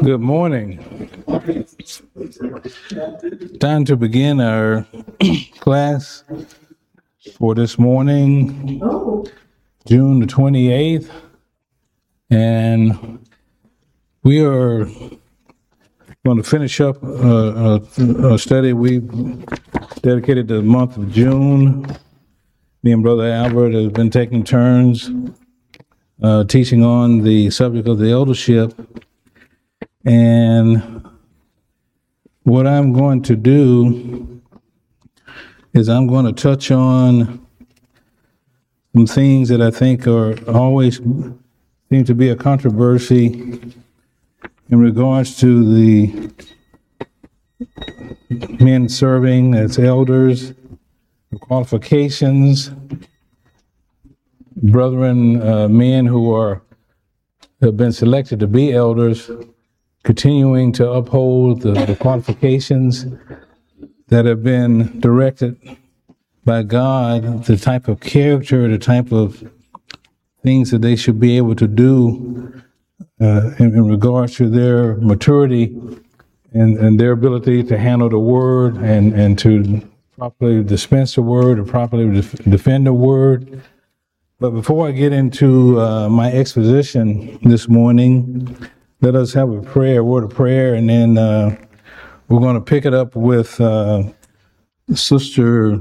Good morning. Time to begin our class for this morning, June the 28th. And we are going to finish up a study we dedicated to the month of June. Me and Brother Albert have been taking turns teaching on the subject of the eldership. And what I'm going to do is I'm going to touch on some things that I think are always seem to be a controversy in regards to the men serving as elders, the qualifications, brethren, men who have been selected to be elders, continuing to uphold the qualifications that have been directed by God, the type of character, the type of things that they should be able to do in regards to their maturity and their ability to handle the word and to properly dispense the word or properly defend the word. But before I get into my exposition this morning, let us have a word of prayer, and then we're going to pick it up with Sister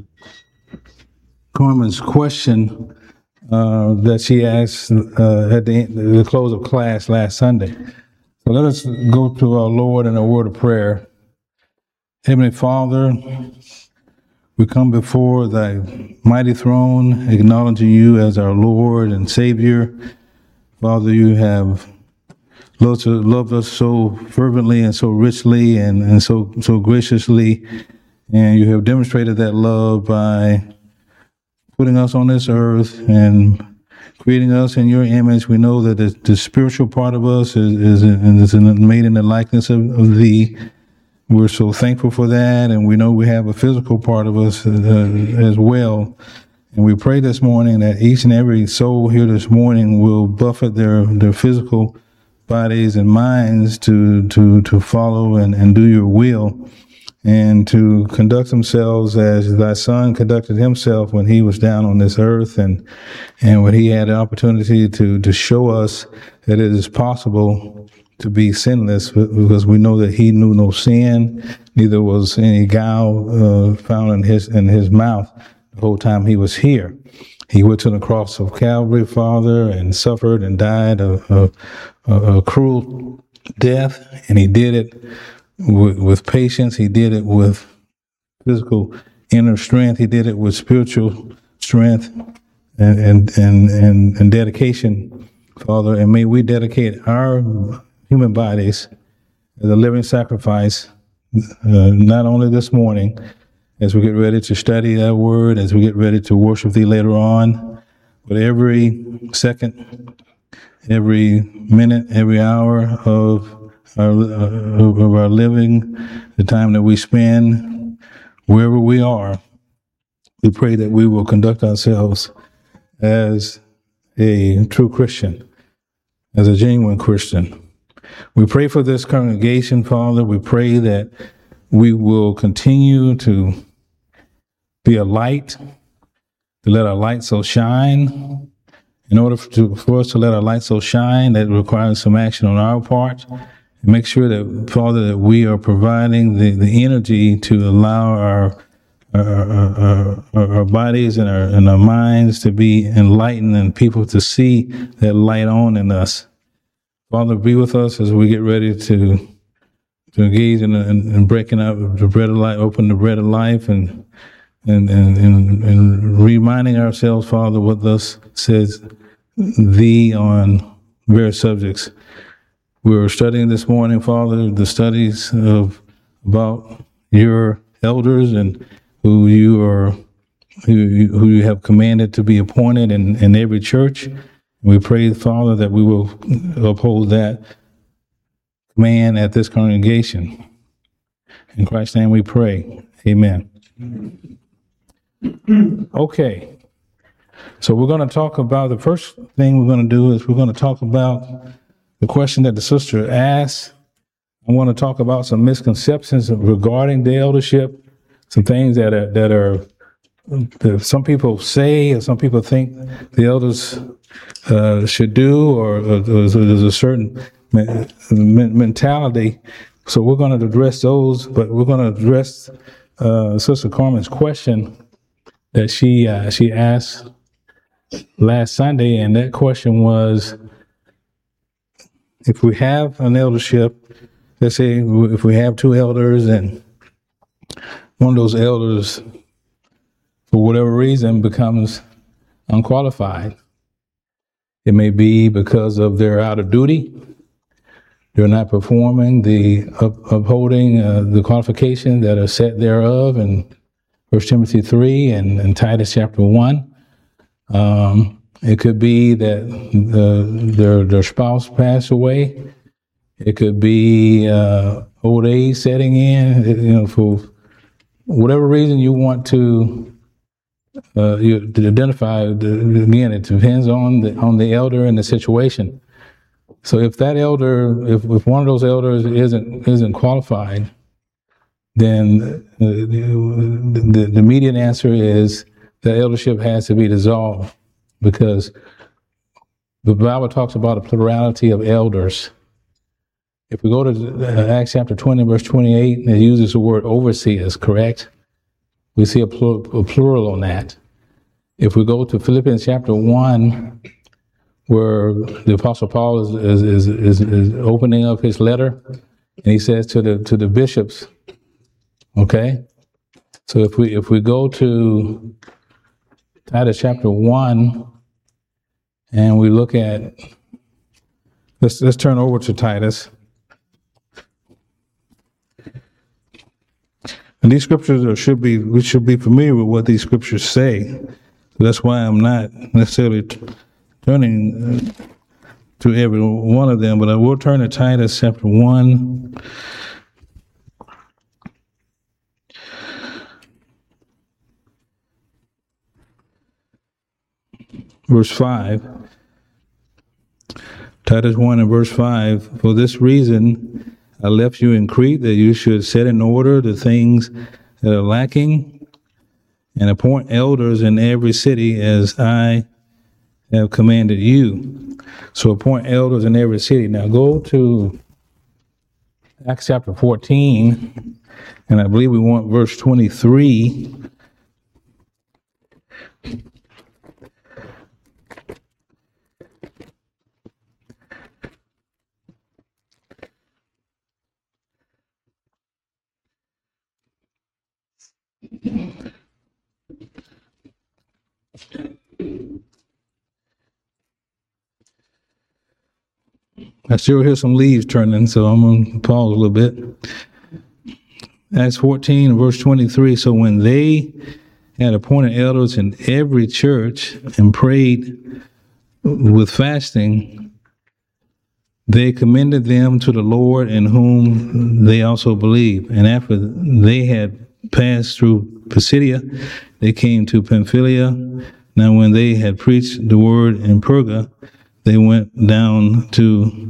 Carmen's question that she asked at the close of class last Sunday. So let us go to our Lord in a word of prayer. Heavenly Father, we come before thy mighty throne, acknowledging you as our Lord and Savior. Father, you have loved us so fervently and so richly and so graciously, and you have demonstrated that love by putting us on this earth and creating us in your image. We know that the spiritual part of us is made in the likeness of thee. We're so thankful for that, and we know we have a physical part of us as well. And we pray this morning that each and every soul here this morning will buffet their physical bodies and minds to follow and do your will, and to conduct themselves as thy Son conducted himself when he was down on this earth, and when he had the opportunity to show us that it is possible to be sinless, because we know that he knew no sin, neither was any guile found in his mouth the whole time he was here. He went to the cross of Calvary, Father, and suffered and died a cruel death, and he did it with patience. He did it with physical inner strength. He did it with spiritual strength and dedication, Father. And may we dedicate our human bodies as a living sacrifice, not only this morning, as we get ready to study that word, as we get ready to worship thee later on, but every second, every minute, every hour of our living, the time that we spend wherever we are, we pray that we will conduct ourselves as a true Christian, as a genuine Christian. We pray for this congregation, Father. We pray that we will continue to be a light, to let our light so shine. In order for us to let our light so shine, that requires some action on our part. And make sure that, Father, that we are providing the energy to allow our bodies and our minds to be enlightened and people to see that light on in us. Father, be with us as we get ready to engage in breaking up the bread of life, open the bread of life, and reminding ourselves, Father, what thus says thee on various subjects. We were studying this morning, Father, the studies about your elders and who you have commanded to be appointed in every church. We pray, Father, that we will uphold that command at this congregation. In Christ's name we pray. Amen. Okay. So we're going to talk about, the first thing we're going to do is we're going to talk about the question that the sister asked. I want to talk about some misconceptions regarding the eldership, some things that some people say or some people think the elders should do, or there's a certain mentality. So we're going to address those, but we're going to address Sister Carmen's question that she asked last Sunday, and that question was, if we have an eldership, let's say if we have two elders and one of those elders, for whatever reason, becomes unqualified, it may be because of they're out of duty, they're not performing upholding the qualifications that are set thereof in 1 Timothy 3 and Titus chapter 1. It could be that their spouse passed away. It could be old age setting in. For whatever reason you want to identify. Again, it depends on the elder and the situation. So if that elder, if one of those elders isn't qualified, then the immediate answer is the eldership has to be dissolved, because the Bible talks about a plurality of elders. If we go to Acts chapter 20, verse 28, it uses the word overseers, correct? We see a plural on that. If we go to Philippians chapter 1, where the Apostle Paul is opening up his letter, and he says to the bishops, okay? So if we go to Titus chapter 1, and we look at, let's turn over to Titus. And these scriptures we should be familiar with what these scriptures say. So that's why I'm not necessarily turning to every one of them, but I will turn to Titus chapter 1. Verse 5. Titus 1 and verse 5. For this reason I left you in Crete, that you should set in order the things that are lacking, and appoint elders in every city as I have commanded you. So appoint elders in every city. Now go to Acts chapter 14, and I believe we want verse 23. I still hear some leaves turning, so I'm going to pause a little bit. Acts 14, verse 23. So when they had appointed elders in every church and prayed with fasting, they commended them to the Lord, in whom they also believed. And after they had passed through Pisidia, they came to Pamphylia. Now when they had preached the word in Perga, they went down to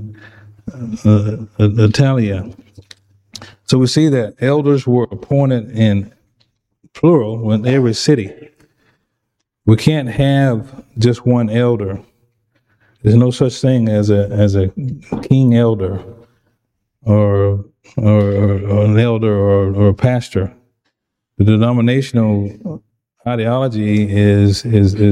Italia. So we see that elders were appointed in plural in every city. We can't have just one elder. There's no such thing as a king elder or an elder or a pastor. The denominational ideology is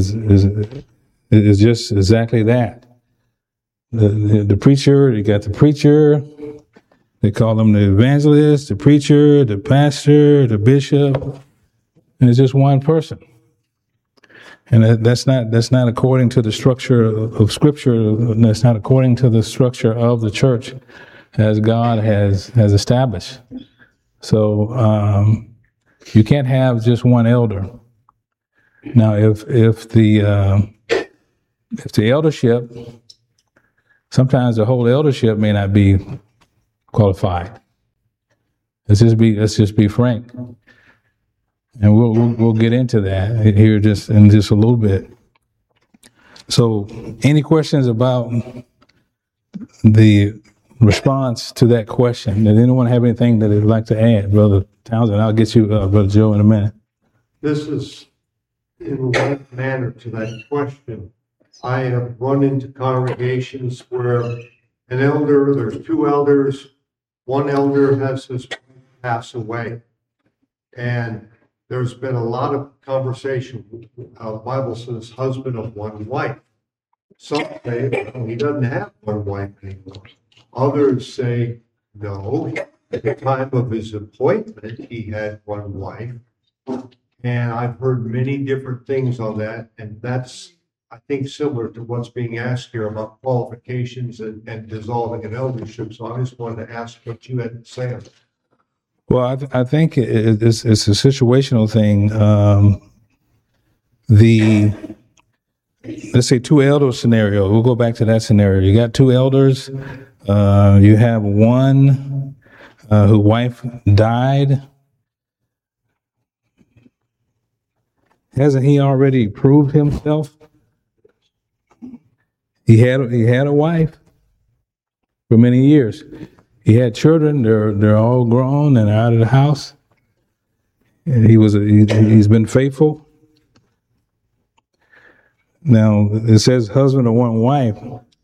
just exactly that. The preacher, you got the preacher, they call them the evangelist, the preacher, the pastor, the bishop, and it's just one person. And that's not according to the structure of Scripture. That's not according to the structure of the church as God has established. So you can't have just one elder. Now, if the eldership, sometimes the whole eldership may not be qualified. Let's just be frank, and we'll get into that here in just a little bit. So, any questions about the response to that question. Does anyone have anything that they'd like to add, Brother Townsend? I'll get you, Brother Joe, in a minute. This is in like manner to that question. I have run into congregations where there's two elders, one elder has his wife pass away. And there's been a lot of conversation. The Bible says husband of one wife. Some say he doesn't have one wife anymore. Others say, no, at the time of his appointment, he had one wife. And I've heard many different things on that. And that's, I think, similar to what's being asked here about qualifications and dissolving an eldership. So I just wanted to ask what you had to say on that. Well, I think it's a situational thing. Let's say two elder scenario. We'll go back to that scenario. You got two elders. You have one whose wife died. Hasn't he already proved himself? He had a wife for many years. He had children. They're all grown and out of the house. And he's been faithful. Now it says husband of one wife.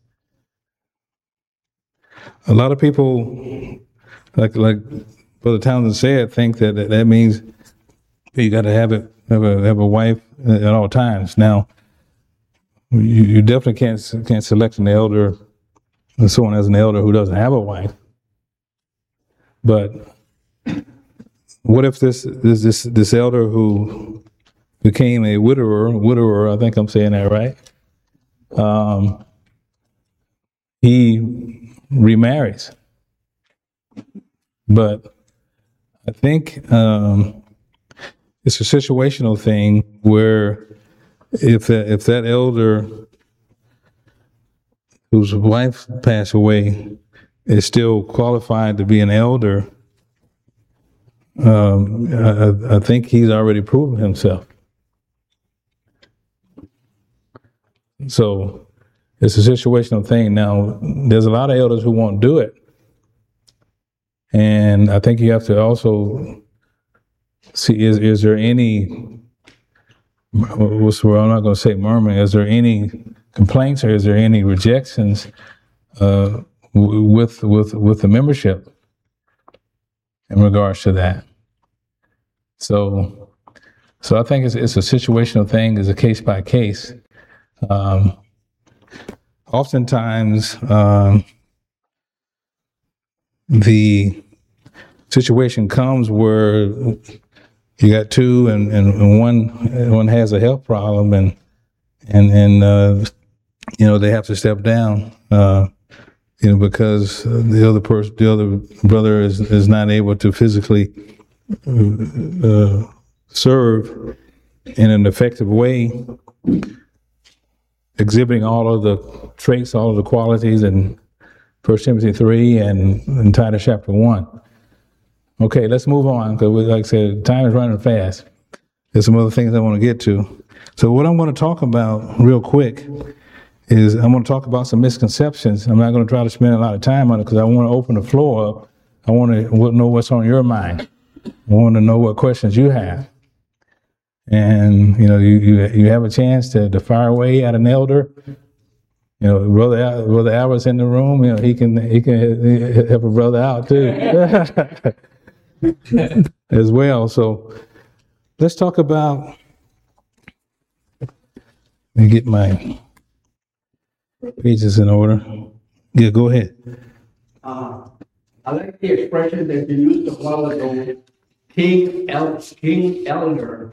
A lot of people, like Brother Townsend said, think that means you got to have a wife at all times. Now you definitely can't select an elder, someone as an elder who doesn't have a wife. But what if this elder who became a widower, I think I'm saying that right, he remarries? But I think it's a situational thing where if that elder whose wife passed away is still qualified to be an elder, I think he's already proven himself. So it's a situational thing. Now, there's a lot of elders who won't do it. And I think you have to also see, is there any, I'm not going to say murmuring, is there any complaints or is there any rejections with the membership in regards to that? So I think it's a situational thing, it's a case by case. Oftentimes, the situation comes where you got two and one has a health problem and they have to step down. Because the other brother is not able to physically serve in an effective way, exhibiting all of the traits, all of the qualities in 1 Timothy 3 and in Titus chapter 1. Okay, let's move on, because like I said, time is running fast. There's some other things I want to get to. So what I'm going to talk about real quick is I'm going to talk about some misconceptions. I'm not going to try to spend a lot of time on it because I want to open the floor up. I want to know what's on your mind. I want to know what questions you have. And, you have a chance to fire away at an elder. Brother Albert's in the room. He can help a brother out too as well. So let's talk about, let me get my pages in order. Yeah, go ahead. I like the expression that you used a while ago, King Elder.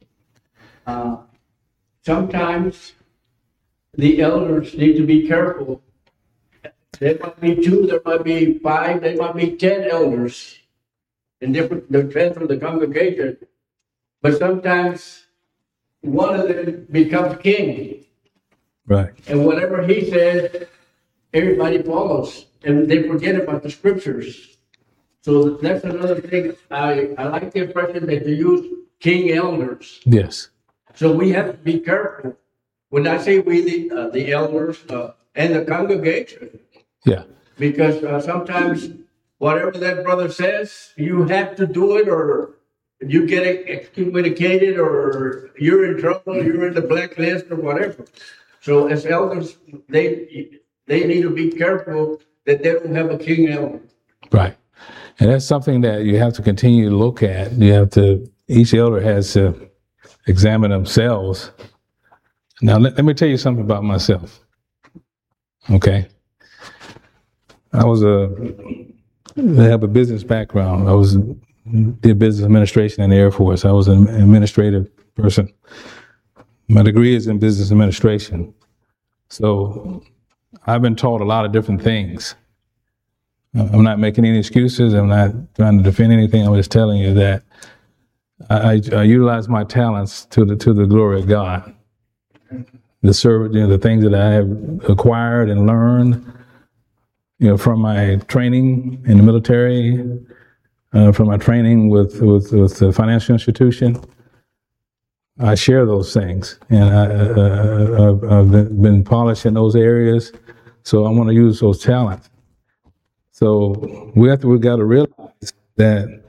Sometimes the elders need to be careful. There might be 2, there might be 5, there might be 10 elders in different, depends on the congregation. But sometimes one of them becomes king. Right. And whatever he says, everybody follows, and they forget about the scriptures. So that's another thing. I like the expression that you use, king elders. Yes. So we have to be careful. When I say we, the elders and the congregation, Yeah. Because sometimes whatever that brother says, you have to do it, or you get excommunicated, or you're in trouble, you're in the blacklist, or whatever. So as elders, they need to be careful that they don't have a king elder. Right. And that's something that you have to continue to look at. You have to, each elder has to examine themselves. Now, let me tell you something about myself. Okay. I have a business background. Did business administration in the Air Force. I was an administrative person. My degree is in business administration. So I've been taught a lot of different things. I'm not making any excuses. I'm not trying to defend anything. I'm just telling you that I utilize my talents to the glory of God. The things that I have acquired and learned, from my training in the military, from my training with the financial institution, I share those things, and I've been polished in those areas. So I want to use those talents. So we got to realize that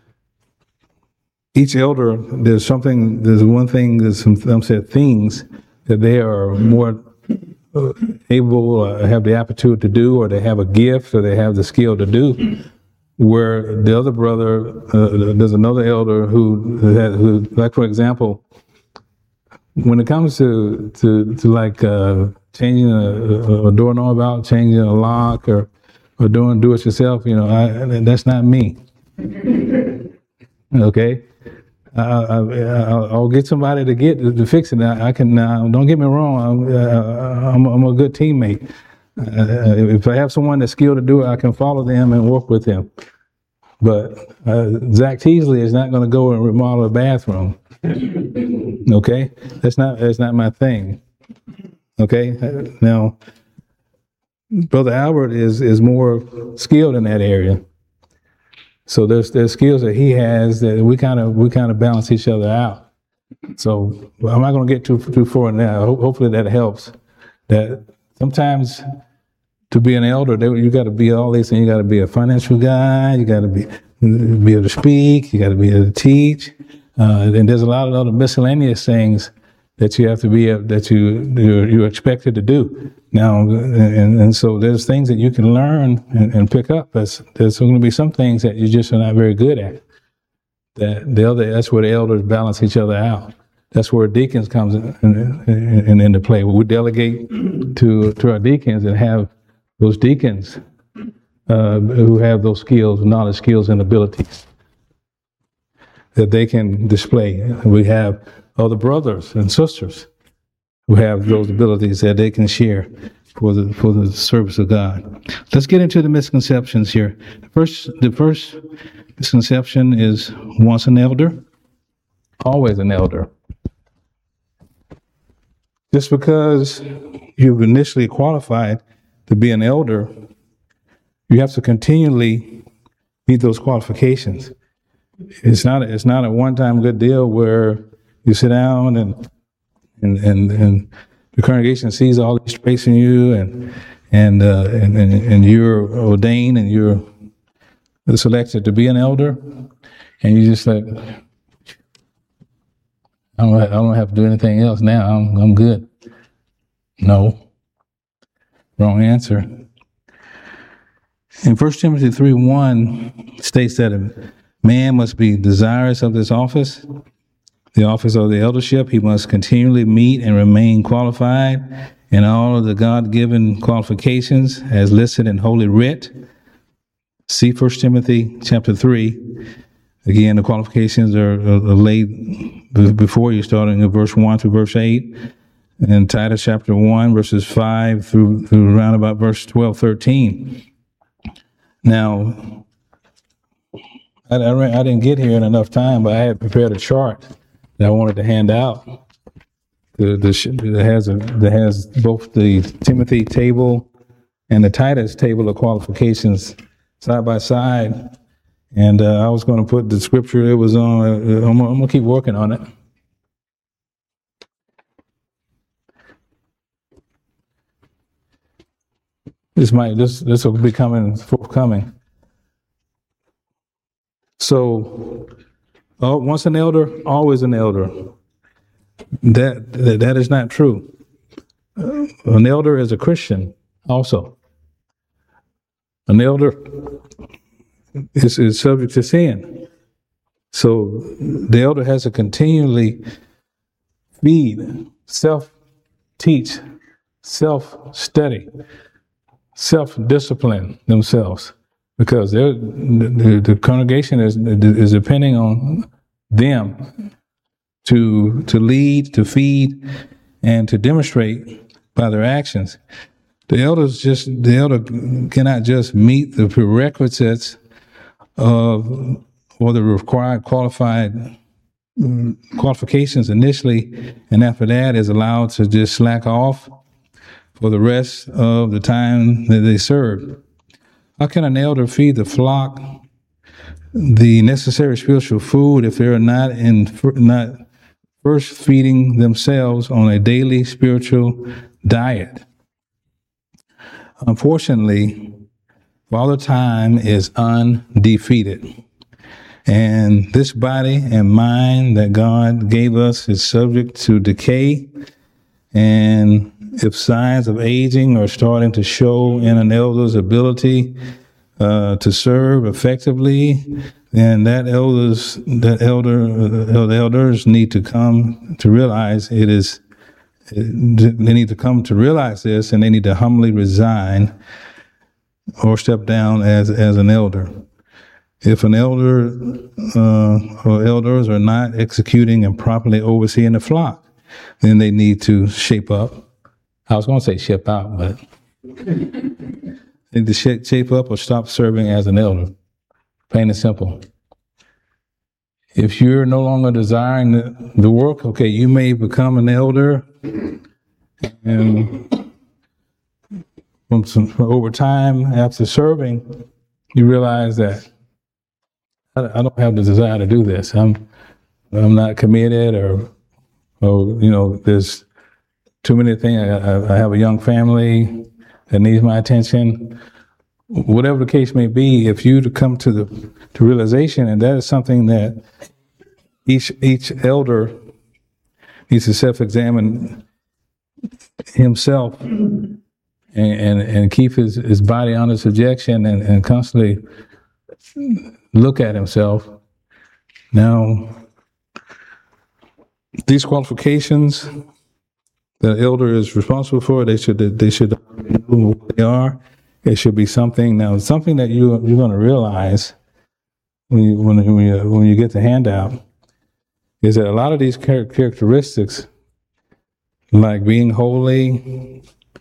each elder, there's one thing, there's some said things that they are more able, have the aptitude to do, or they have a gift, or they have the skill to do. Where the other brother, there's another elder who, like for example, when it comes to like changing a doorknob out, changing a lock, or do it yourself, that's not me. Okay, I'll get somebody to fix it. I can. Don't get me wrong. I'm a good teammate. If I have someone that's skilled to do it, I can follow them and work with them. But Zach Teasley is not going to go and remodel a bathroom. Okay, that's not my thing. Okay, now Brother Albert is more skilled in that area. So there's skills that he has that we kind of balance each other out. So I'm not going to get too far now. Hopefully that helps. That sometimes to be an elder, you got to be all these things. You got to be a financial guy. You got to be able to speak. You got to be able to teach. And there's a lot of other miscellaneous things that you have to be that you're expected to do now. And so there's things that you can learn and pick up. There's going to be some things that you just are not very good at. That's where the elders balance each other out. That's where deacons comes into play. We delegate to our deacons and have those deacons who have those skills, knowledge, skills, and abilities that they can display. We have other brothers and sisters who have those abilities that they can share for the service of God. Let's get into the misconceptions here. The first misconception is once an elder, always an elder. Just because you've initially qualified to be an elder, you have to continually meet those qualifications. It's not a one-time good deal where you sit down and the congregation sees all these traits in you, and you're ordained and you're selected to be an elder, and you just like, I don't have to do anything else now. I'm good. No. Wrong answer. In 1 Timothy 3:1 states that a man must be desirous of this office, the office of the eldership. He must continually meet and remain qualified in all of the God-given qualifications as listed in Holy Writ. See 1 Timothy chapter 3. Again, the qualifications are laid before you, starting in verse 1 through verse 8. And Titus chapter 1, verses 5 through around about verse 12, 13. Now, I didn't get here in enough time, but I had prepared a chart that I wanted to hand out. That has both the Timothy table and the Titus table of qualifications side by side. And I was going to put the scripture it was on. I'm going to keep working on it. This will be forthcoming. So, once an elder, always an elder. That is not true. An elder is a Christian also. An elder is subject to sin. So the elder has to continually feed, self-teach, self-study, self-discipline themselves, because the congregation is depending on them to lead, to feed, and to demonstrate by their actions. The elder cannot just meet the prerequisites of or the required qualifications initially, and after that is allowed to just slack off for the rest of the time that they serve. How can an elder feed the flock the necessary spiritual food if they're not first feeding themselves on a daily spiritual diet? Unfortunately, Father Time is undefeated. And this body and mind that God gave us is subject to decay. And if signs of aging are starting to show in an elder's ability to serve effectively, then the elders need to come to realize they need to come to realize this, and they need to humbly resign or step down as an elder. If an elder or elders are not executing and properly overseeing the flock, then they need to shape up. I was going to say ship out, but they need to shape up or stop serving as an elder. Plain and simple. If you're no longer desiring the work, okay, you may become an elder, and over time, after serving, you realize that I don't have the desire to do this. I'm not committed, or there's too many things. I have a young family that needs my attention. Whatever the case may be, if you to come to realization, and that is something that each elder needs to self-examine himself and keep his body under subjection and constantly look at himself. Now, these qualifications the elder is responsible for, they should know what they are. It should be something that you're going to realize when you get the handout, is that a lot of these characteristics, like being holy,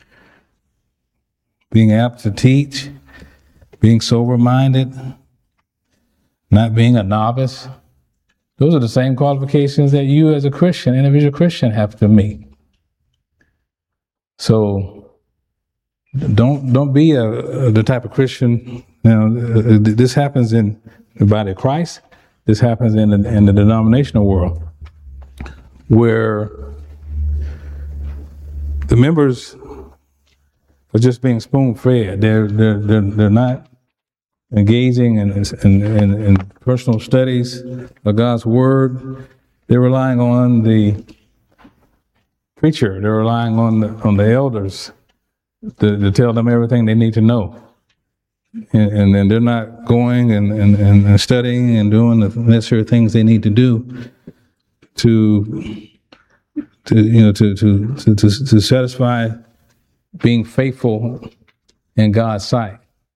being apt to teach, being sober-minded, not being a novice, those are the same qualifications that you as a Christian, individual Christian, have to meet. So don't be the type of Christian. This happens in the body of Christ. This happens in the denominational world, where the members are just being spoon-fed. They're not engaging in personal studies of God's Word. They're relying on the preacher. They're relying on the elders to tell them everything they need to know. And then they're not going and studying and doing the necessary things they need to do to satisfy being faithful in God's sight.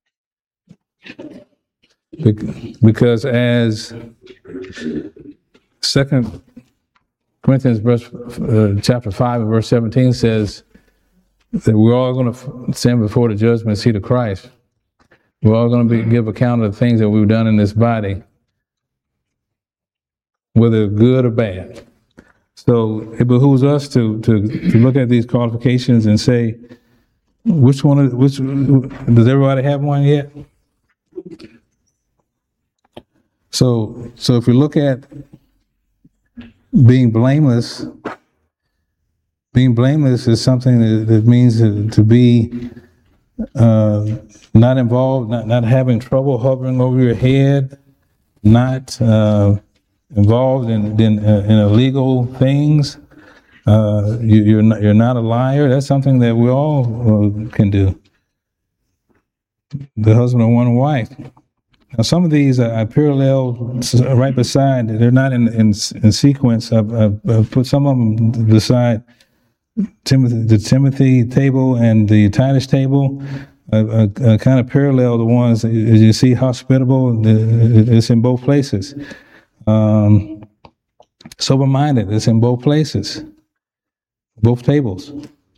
Because as 2 Corinthians chapter 5 and verse 17 says, that we're all going to stand before the judgment seat of Christ. We're all going to give account of the things that we've done in this body, whether good or bad. So it behooves us to look at these qualifications and say, which does everybody have one yet? So if we look at being blameless is something that means to be not involved, not having trouble hovering over your head, not involved in illegal things. You're not a liar. That's something that we all can do. The husband of one wife. Now, some of these are parallel right beside. They're not in sequence. I've put some of them beside the Timothy table and the Titus table. Kind of parallel the ones as you see. Hospitable. It's in both places. Sober-minded. It's in both places. Both tables.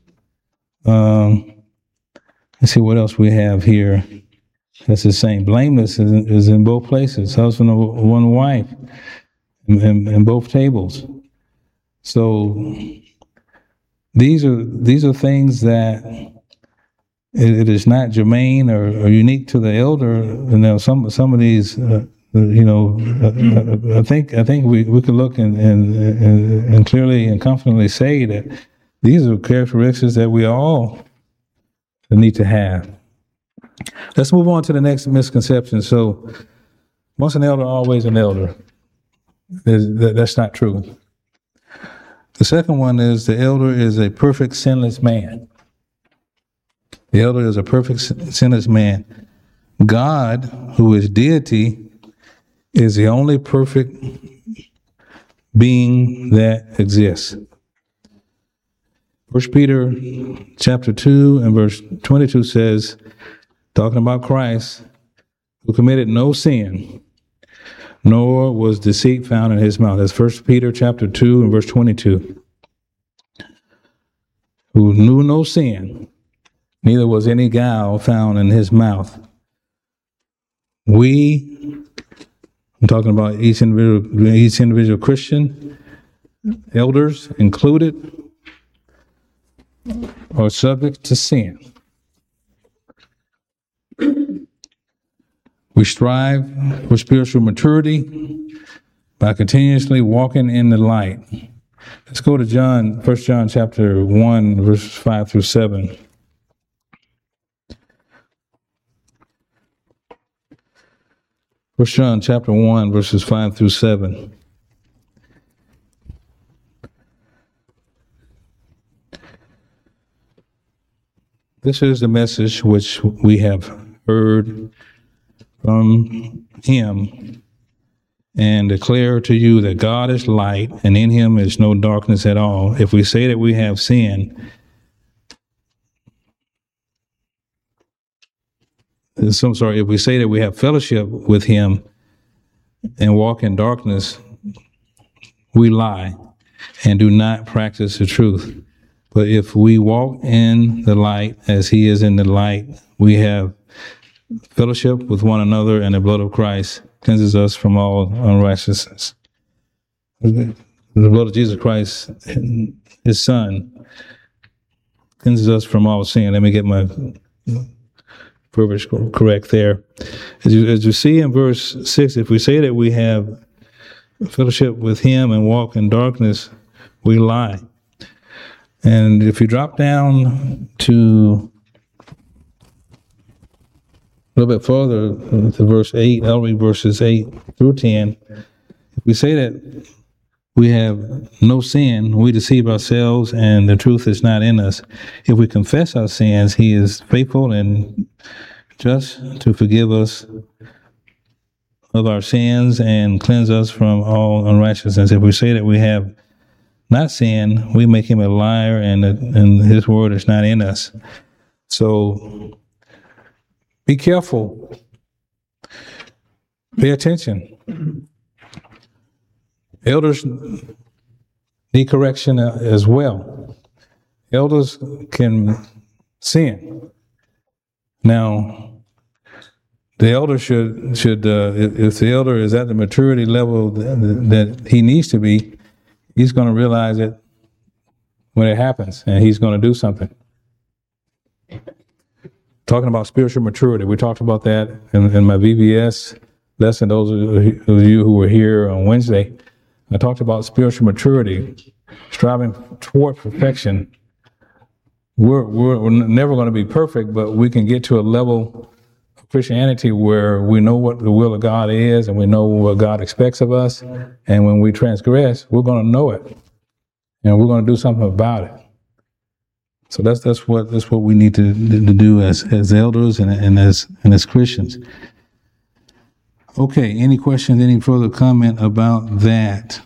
Let's see what else we have here. That's the same. Blameless is in both places. Husband of one wife in both tables. So these are things that it is not germane or unique to the elder. You know, some of these. I think we could look and clearly and confidently say that these are characteristics that we all need to have. Let's move on to the next misconception. So, once an elder, always an elder. That's not true. The second one is the elder is a perfect sinless man. The elder is a perfect sinless man. God, who is deity, is the only perfect being that exists. 1 Peter chapter 2 and verse 22 says, talking about Christ, who committed no sin, nor was deceit found in his mouth. That's 1 Peter chapter 2 and verse 22. Who knew no sin, neither was any guile found in his mouth. I'm talking about each individual Christian, elders included, are subject to sin. We strive for spiritual maturity by continuously walking in the light. Let's go to 1 John chapter 1, verses 5 through 7. First John chapter 1, verses 5 through 7. This is the message which we have heard from him and declare to you that God is light and in him is no darkness at all. If we say that we have sin, if we say that we have fellowship with him and walk in darkness, we lie and do not practice the truth. But if we walk in the light as he is in the light, we have fellowship with one another, and the blood of Christ cleanses us from all unrighteousness. The blood of Jesus Christ, his son, cleanses us from all sin. Let me get my verbiage correct there. As you see in verse 6, if we say that we have fellowship with him and walk in darkness, we lie. And if you drop down to a little bit further to verse 8, I'll read verses 8 through 10. If we say that we have no sin, we deceive ourselves and the truth is not in us. If we confess our sins, he is faithful and just to forgive us of our sins and cleanse us from all unrighteousness. If we say that we have not sinned, we make him a liar and his word is not in us. So be careful. Pay attention. Elders need correction as well. Elders can sin. Now, the elder should if the elder is at the maturity level that he needs to be, he's going to realize it when it happens, and he's going to do something. Talking about spiritual maturity, we talked about that in my VBS lesson. Those of you who were here on Wednesday, I talked about spiritual maturity, striving toward perfection we're never going to be perfect, but we can get to a level of Christianity where we know what the will of God is and we know what God expects of us. And when we transgress, we're going to know it and we're going to do something about it. So that's what we need to do as elders and as Christians. Okay, any questions, any further comment about that?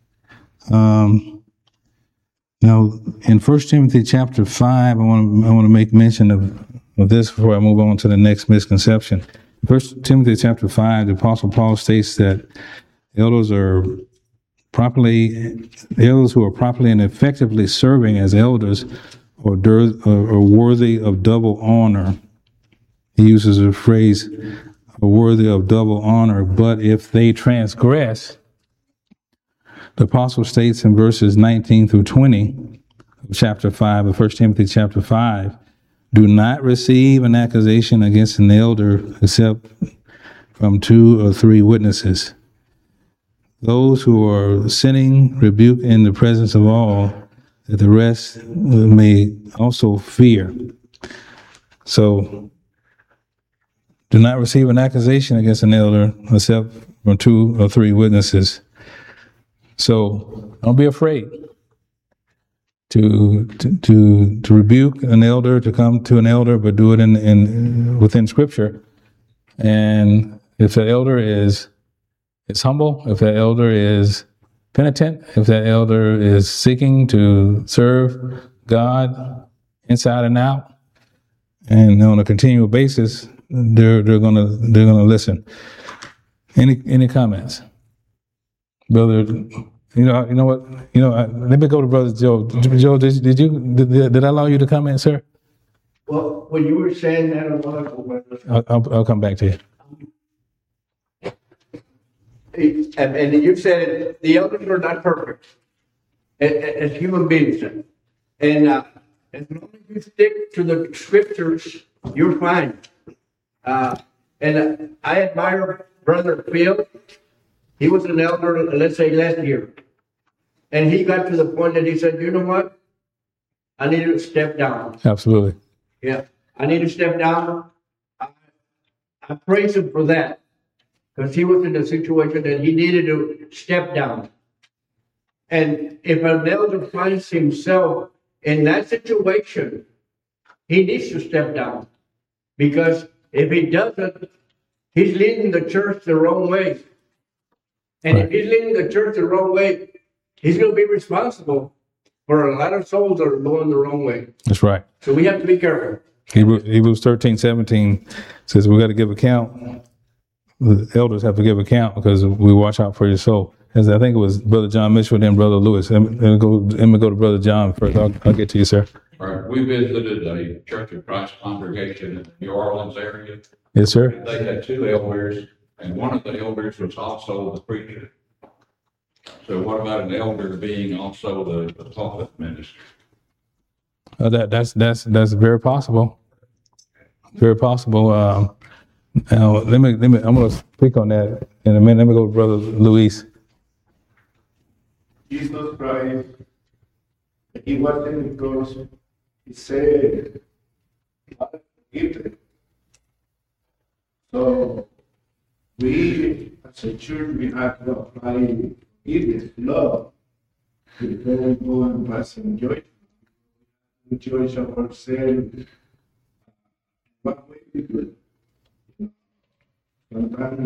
Now, in 1 Timothy chapter 5, I want to make mention of this before I move on to the next misconception. 1 Timothy chapter 5, the Apostle Paul states that elders who are properly and effectively serving as elders are worthy of double honor. He uses the phrase, worthy of double honor, but if they transgress, the apostle states in verses 19 through 20 of chapter 5 of 1 Timothy chapter 5, do not receive an accusation against an elder except from 2 or 3 witnesses. Those who are sinning rebuke in the presence of all, that the rest may also fear. So, do not receive an accusation against an elder except from 2 or 3 witnesses. So don't be afraid to rebuke an elder, to come to an elder, but do it in within Scripture. And if the elder is humble, if the elder is penitent, if that elder is seeking to serve God inside and out, and on a continual basis, they're gonna listen. Any comments? Brother, let me go to Brother Joe. Joe, did I allow you to comment, sir? Well, when you were saying that a while ago, I'll come back to you. and you said the elders are not perfect as human beings, and as long as you stick to the scriptures, you're fine. And I admire Brother Phil. He was an elder, let's say, last year. And he got to the point that he said, you know what? I need to step down. Absolutely. Yeah, I need to step down. I praise him for that. Because he was in a situation that he needed to step down. And if an elder finds himself in that situation, he needs to step down. Because if he doesn't, he's leading the church the wrong way. And if he's leading the church the wrong way, he's going to be responsible for a lot of souls that are going the wrong way. That's right. So we have to be careful. Hebrews 13:17 says we got to give account. The elders have to give account because we watch out for your soul. As I think it was Brother John Mitchell, then Brother Lewis. Let me go to Brother John first. I'll get to you, sir. All right. We visited a Church of Christ congregation in the New Orleans area. Yes, sir. They had 2 elders, and one of the elders was also the preacher. So what about an elder being also the pulpit minister? That's very possible. Very possible. Now I'm going to speak on that in a minute. Let me go to Brother Luis. Jesus Christ, he wasn't because he said, give them. So we as a church, we have to apply forgiveness, love, before we go and pass enjoy. Enjoy ourselves. What way we do it? Sometimes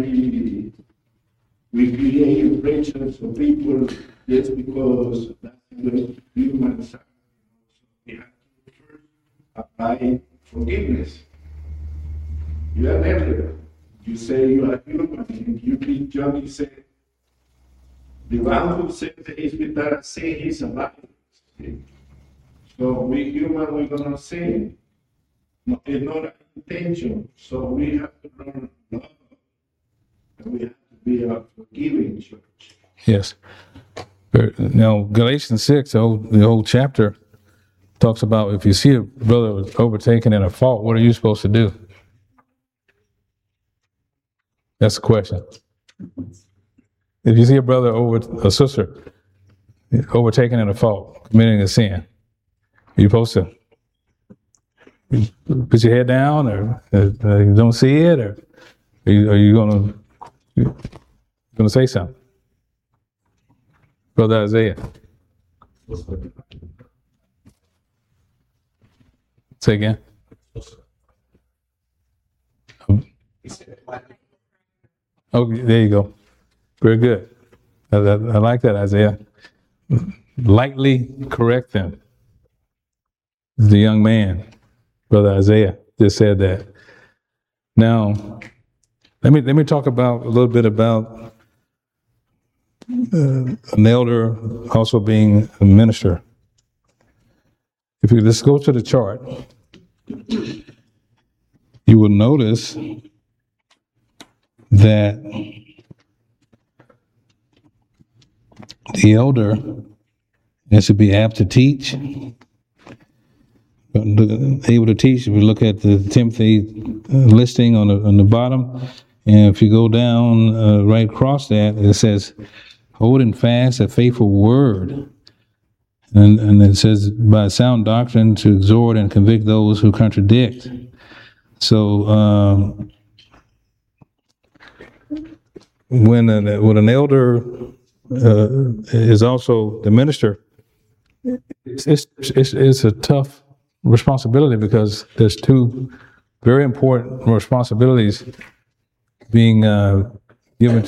we create pressures for people just because that's the human side. We have to first apply forgiveness. You are never. You say you are human. If you read John, he said, the one who says that he's without sin, he's alive. So we human, we're gonna sin. It's not our intention. So we have to learn love. And we have to be a forgiving church. Yes. Now, Galatians 6, the whole chapter, talks about if you see a brother overtaken in a fault, what are you supposed to do? That's the question. If you see a brother a sister overtaken in a fault, committing a sin, you're supposed to put your head down, or you don't see it, or are you gonna say something? Brother Isaiah. Say again. Oh, there you go. Very good. I like that, Isaiah. Lightly correct them. The young man, Brother Isaiah, just said that. Now, let me talk about a little bit about an elder also being a minister. If you just go to the chart, you will notice that the elder has to be apt to teach, able to teach. If we look at the Timothy listing on the bottom, and if you go down right across that, it says, holding fast a faithful word. And it says, by sound doctrine to exhort and convict those who contradict. So when an elder is also the minister, it's a tough responsibility, because there's two very important responsibilities being given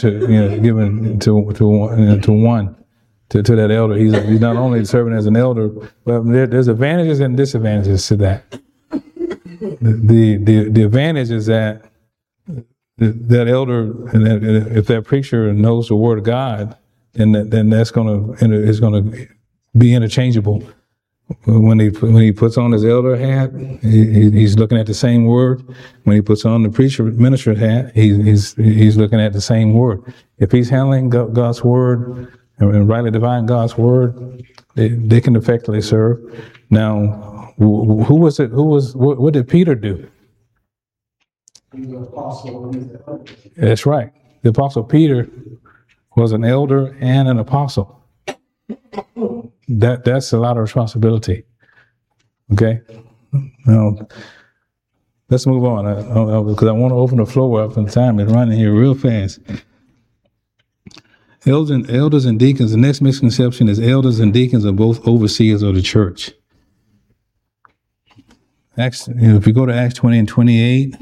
to one. To that elder. He's not only serving as an elder, but there's advantages and disadvantages to that. The advantage is that that elder, and if that preacher knows the word of God, then that's going to be interchangeable. When he puts on his elder hat, he's looking at the same word. When he puts on the minister hat, he's looking at the same word. If he's handling God's word and rightly divine God's word, they can effectively serve. Now, who was it? What did Peter do? The apostle. That's right. The apostle Peter was an elder and an apostle. That's a lot of responsibility. Okay. Now, let's move on, because I want to open the floor up, and time is running here real fast. Elders and deacons. The next misconception is elders and deacons are both overseers of the church. If you go to Acts 20 and 28,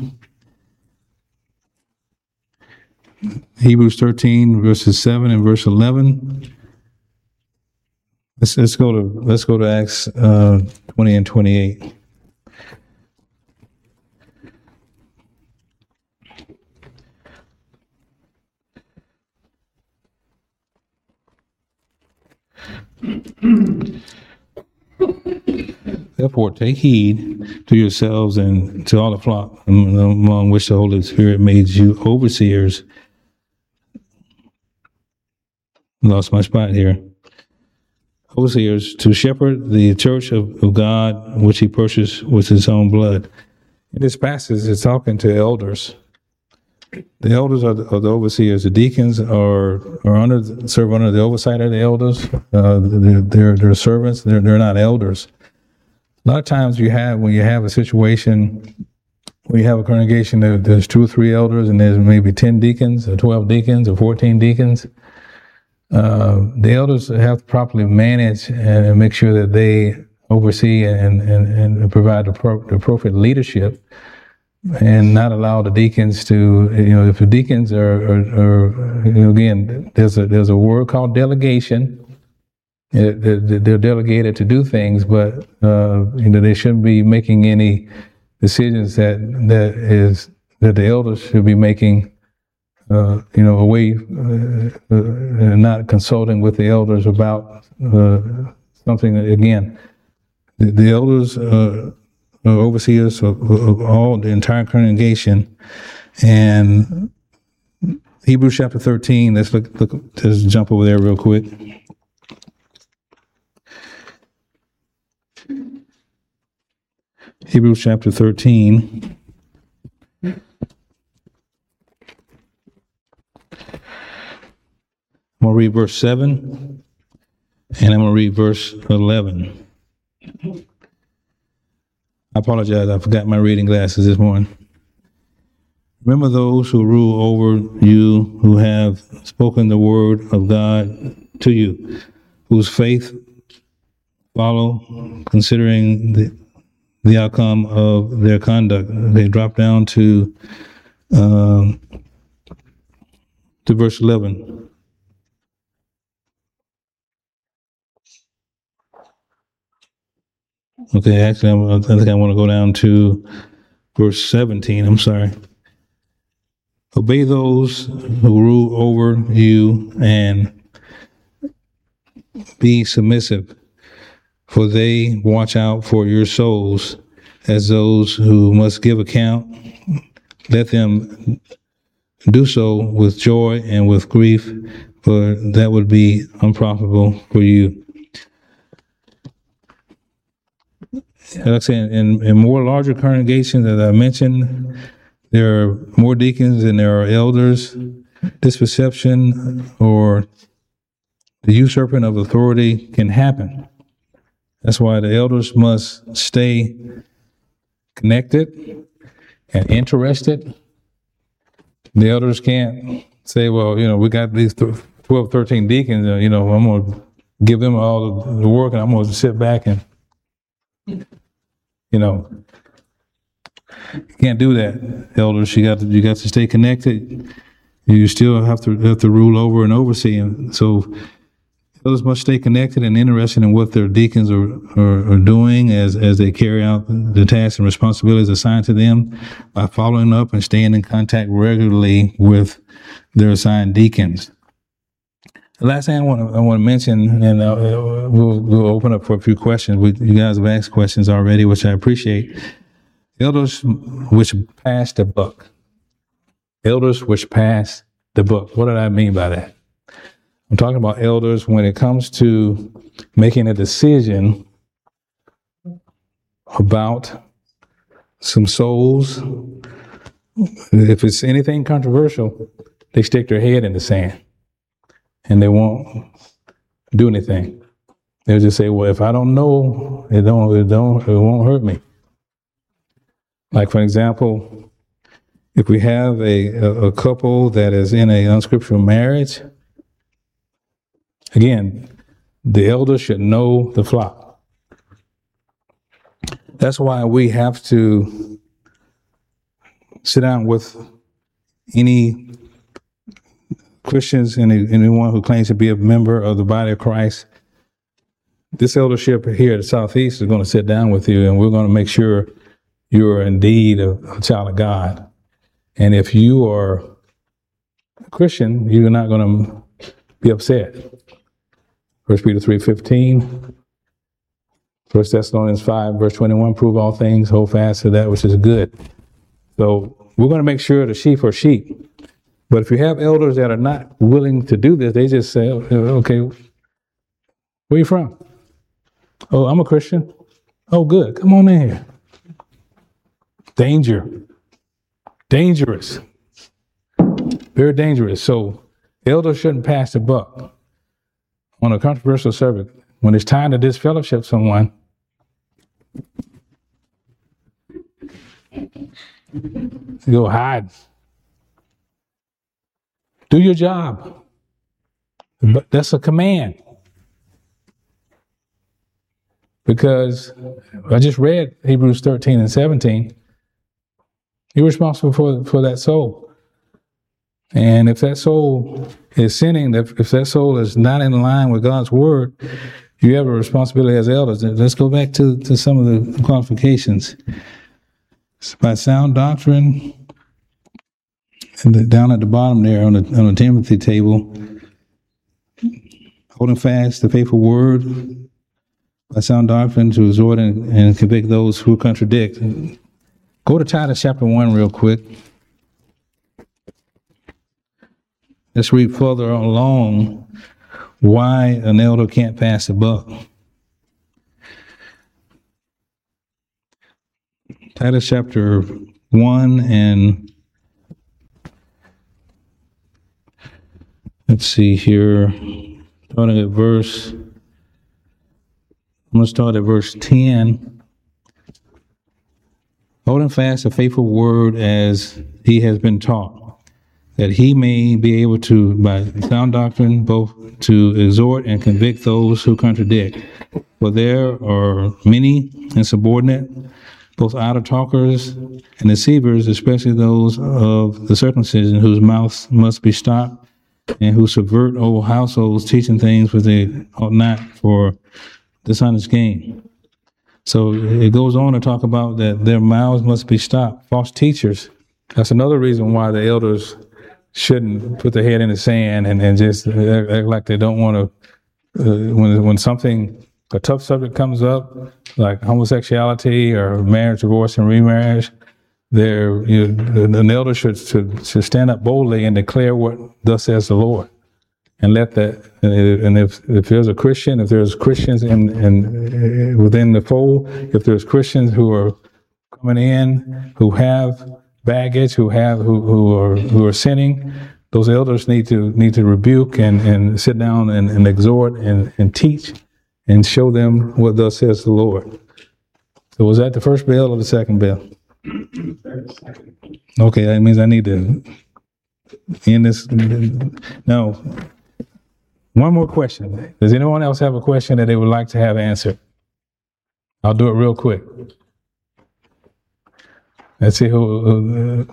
Hebrews 13 verses 7 and verse 11. Let's go to Acts 20 and 28. Therefore, take heed to yourselves and to all the flock among which the Holy Spirit made you overseers. Lost my spot here. Overseers, to shepherd the church of God, which he purchased with his own blood. In this passage, it's talking to elders. The elders are the overseers. The deacons serve under the oversight of the elders. They're servants. They're not elders. A lot of times when you have a situation where you have a congregation, there's 2 or 3 elders, and there's maybe 10 deacons or 12 deacons or 14 deacons. The elders have to properly manage and make sure that they oversee and provide the appropriate leadership, and not allow the deacons to, if the deacons are again, there's a word called delegation. They're delegated to do things, but they shouldn't be making any decisions that the elders should be making. Away, not consulting with the elders about something. Again, the elders are overseers of all the entire congregation. And Hebrews chapter 13. Let's jump over there real quick. Hebrews chapter 13. I'm going to read verse 7, and I'm going to read verse 11. I apologize, I forgot my reading glasses this morning. Remember those who rule over you, who have spoken the word of God to you, whose faith follow, considering the outcome of their conduct. They drop down to verse 11. Okay, actually, I think I want to go down to verse 17. I'm sorry. Obey those who rule over you and be submissive, for they watch out for your souls as those who must give account. Let them do so with joy and with grief, for that would be unprofitable for you. Like I said, in more larger congregations, as I mentioned, there are more deacons than there are elders. This perception or the usurping of authority can happen. That's why the elders must stay connected and interested. The elders can't say, well, we got these 12, 13 deacons, I'm going to give them all the work and I'm going to sit back and, you can't do that, elders. You got to stay connected. You still have to rule over and oversee. And so elders must stay connected and interested in what their deacons are doing as they carry out the tasks and responsibilities assigned to them by following up and staying in contact regularly with their assigned deacons. The last thing I want to mention, and we'll open up for a few questions. You guys have asked questions already, which I appreciate. Elders which pass the buck. Elders which pass the buck. What do I mean by that? I'm talking about elders when it comes to making a decision about some souls. If it's anything controversial, they stick their head in the sand and they won't do anything. They'll just say, well, if I don't know, it won't hurt me. Like, for example, if we have a couple that is in an unscriptural marriage, again, the elder should know the flock. That's why we have to sit down with any Christians and anyone who claims to be a member of the body of Christ. This eldership here at the Southeast is going to sit down with you, and we're going to make sure you are indeed a child of God. And if you are a Christian, you're not going to be upset. 1 Peter 3:15, 1 Thessalonians 5, verse 21, prove all things, hold fast to that which is good. So we're going to make sure the sheep are sheep. But if you have elders that are not willing to do this, they just say, okay, where are you from? Oh, I'm a Christian. Oh, good. Come on in here. Dangerous. Very dangerous. So elders shouldn't pass the buck on a controversial subject. When it's time to disfellowship someone, go hide. Do your job. But that's a command. Because I just read Hebrews 13 and 17. You're responsible for that soul. And if that soul is sinning, if that soul is not in line with God's word, you have a responsibility as elders. Let's go back to some of the qualifications. By sound doctrine, and down at the bottom there on the Timothy table, holding fast the faithful word, by sound doctrine to exhort and convict those who contradict. Go to Titus chapter 1 real quick. Let's read further along why an elder can't pass the buck. Titus chapter 1 and let's see here, starting at verse, I'm going to start at verse 10. holding fast the faithful word as he has been taught, that he may be able to, by sound doctrine, both to exhort and convict those who contradict. For there are many insubordinate, both idle talkers and deceivers, especially those of the circumcision, whose mouths must be stopped, and who subvert whole households, teaching things which they ought not, for dishonest gain. So it goes on to talk about that their mouths must be stopped. False teachers. That's another reason why the elders shouldn't put their head in the sand and just act like they don't want to. When something, a tough subject comes up, like homosexuality or marriage, divorce, and remarriage, an elder should stand up boldly and declare what thus says the Lord. And let that, and if there's a Christian, if there's Christians in within the fold, if there's Christians who are coming in, who have baggage, who are sinning, those elders need to rebuke and sit down and exhort and teach and show them what thus says the Lord. So was that the first bell or the second bell? Okay, that means I need to end this. No. One more question. Does anyone else have a question that they would like to have answered? I'll do it real quick. Let's see who.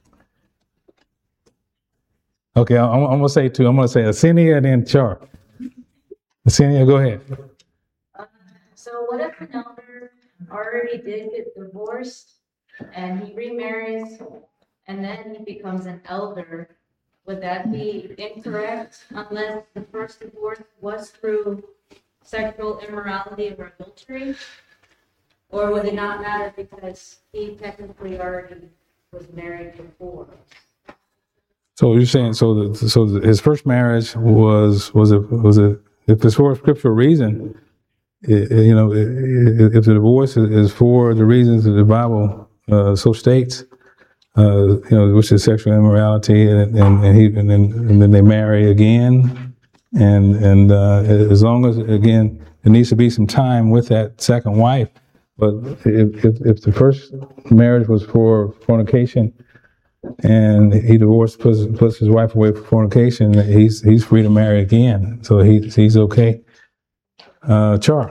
Okay, I'm going to say two. I'm going to say Asenia and then Char. Asenia, go ahead. So what if an elder already did get divorced and he remarries and then he becomes an elder? Would that be incorrect unless the first divorce was through sexual immorality or adultery? Or would it not matter because he technically already was married before? So you're saying so his first marriage was it if it's for a scriptural reason, if the divorce is for the reasons that the Bible so states, which is sexual immorality, and then they marry again, and as long as, again, there needs to be some time with that second wife. But if the first marriage was for fornication, and he divorced, puts his wife away for fornication, he's free to marry again, so he's okay. Char.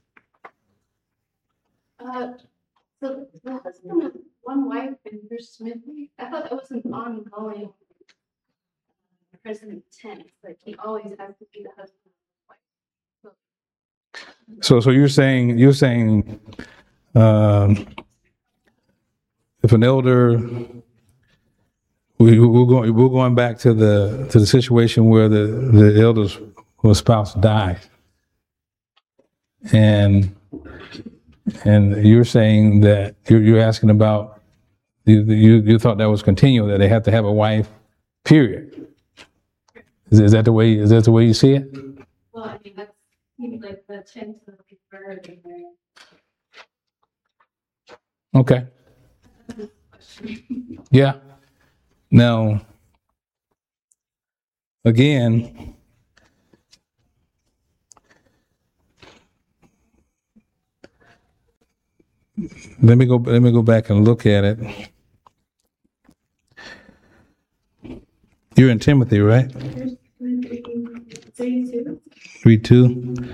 So the husband of one wife in First Timothy, I thought that was an ongoing present tense, like he always has to be the husband of his wife. So you're saying if an elder, we're going back to the situation where the elder's spouse died, and you're saying that you're asking about you thought that was continual, that they have to have a wife, period. Is that the way you see it? Well, I mean, that seems like the tense of the preferred in there. Okay. Yeah. Now, again, let me go back and look at it. You're in Timothy, right? 3:2.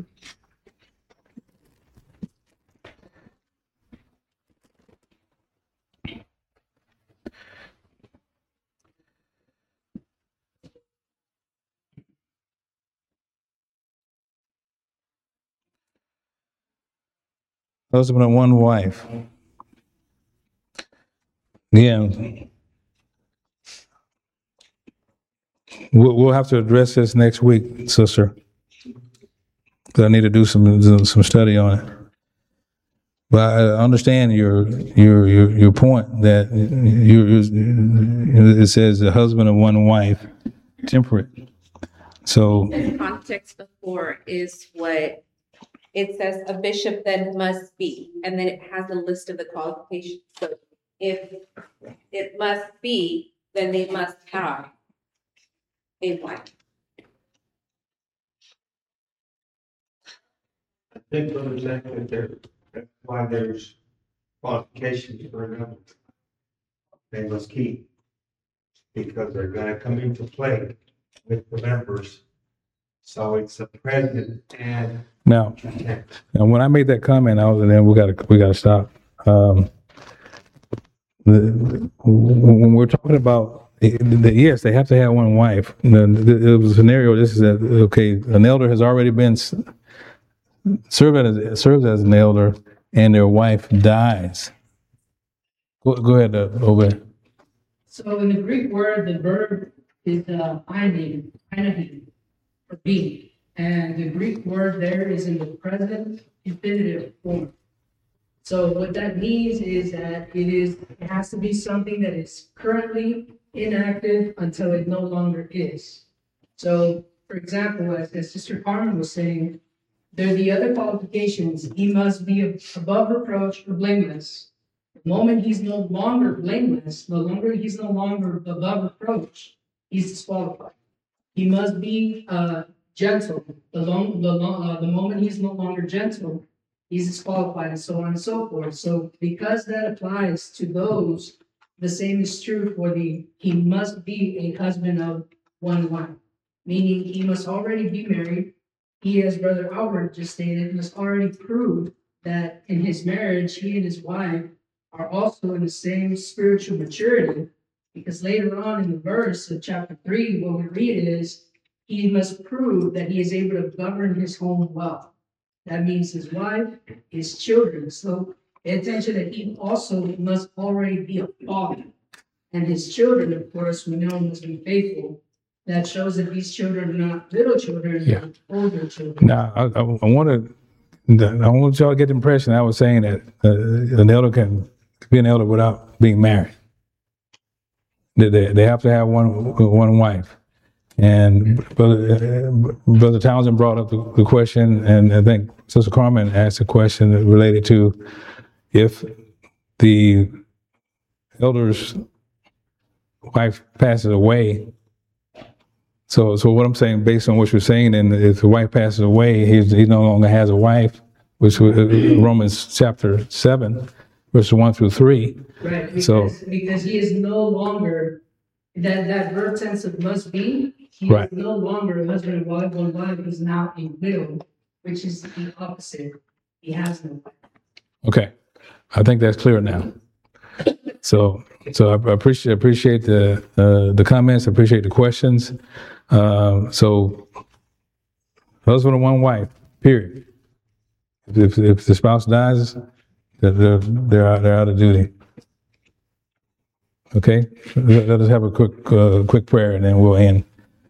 Husband and one wife. Yeah. We'll have to address this next week, sister. Because I need to do some study on it. But I understand your point that it says a husband and one wife, temperate. So The context before is what it says, a bishop then must be, and then it has a list of the qualifications. So if it must be, then they must have a wife. I think for example, that's why there's qualifications for an elder they must keep, because they're gonna come into play with the members. So it's the president and Now, lieutenant. and when I made that comment, and then we gotta stop. When we're talking about, yes, they have to have one wife. It was a scenario. This is okay. An elder has already been serves as an elder, and their wife dies. Go ahead, Obed. So in the Greek word, the verb is einaid, for being. And the Greek word there is in the present infinitive form. So what that means is that it has to be something that is currently inactive until it no longer is. So, for example, as Sister Carmen was saying, there are the other qualifications. He must be above reproach or blameless. The moment he's no longer blameless, he's no longer above reproach, he's disqualified. He must be gentle. The moment he's no longer gentle, he's disqualified, and so on and so forth. So because that applies to those, the same is true for he must be a husband of one wife, meaning he must already be married. He, as Brother Albert just stated, must already prove that in his marriage, he and his wife are also in the same spiritual maturity, because later on in the verse of chapter 3, what we read is, he must prove that he is able to govern his home well. That means his wife, his children. So pay attention that he also must already be a father. And his children, of course, we know must be faithful. That shows that these children are not little children, Yeah. but older children. Now, I want y'all to get the impression I was saying that an elder can be an elder without being married. They have to have one wife. And Brother Townsend brought up the question, and I think Sister Carmen asked a question related to if the elder's wife passes away. So what I'm saying, based on what you're saying, and if the wife passes away, he no longer has a wife, which was Romans chapter 7, verses 1 through 3. Right, because he is no longer, that verb tense of must be, he Right. is no longer a husband of one wife, he's now a widow, which is the opposite. He has no wife. Okay, I think that's clear now. So I appreciate the comments, appreciate the questions. So husband and one wife, period. If the spouse dies, they're out of duty. Okay, let us have a quick prayer and then we'll end.